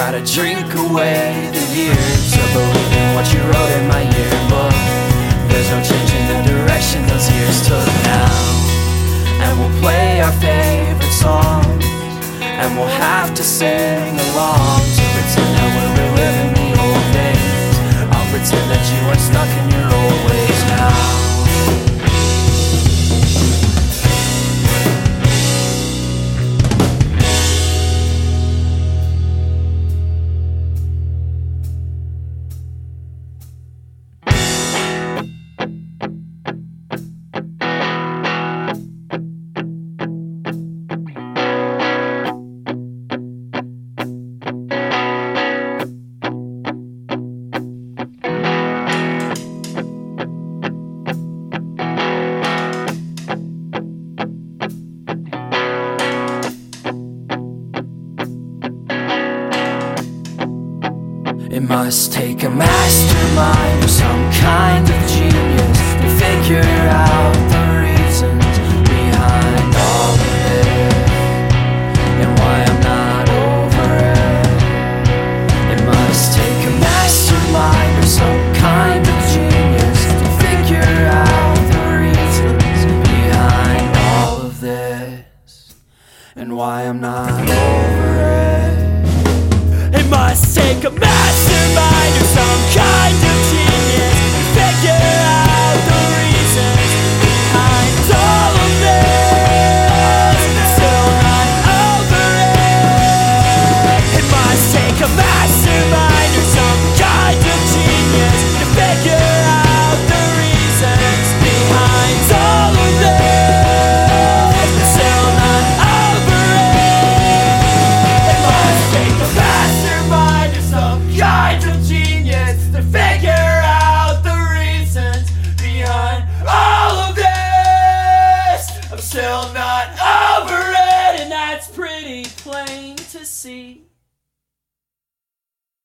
try to drink away the years of believing what you wrote in my yearbook. There's no changing the direction those years took now. And we'll play our favorite songs, and we'll have to sing along to pretend that we're reliving the old days. I'll pretend that you aren't stuck in your old ways now. It must take a mastermind or some kind of genius to figure out the reasons behind all of it, and why I'm not over it. It must take a mastermind or some kind of genius to figure out the reasons behind all of this, and why I'm not over it. It must take a mastermind or some kind of genius to figure out the reasons behind all of this. Still not over it. It must take a mastermind or some kind of genius to figure out the reasons behind all of this. Still not over it. It must take a mastermind or some kind of genius to figure out the reasons behind all of this. I'm still not over it, and that's pretty plain to see.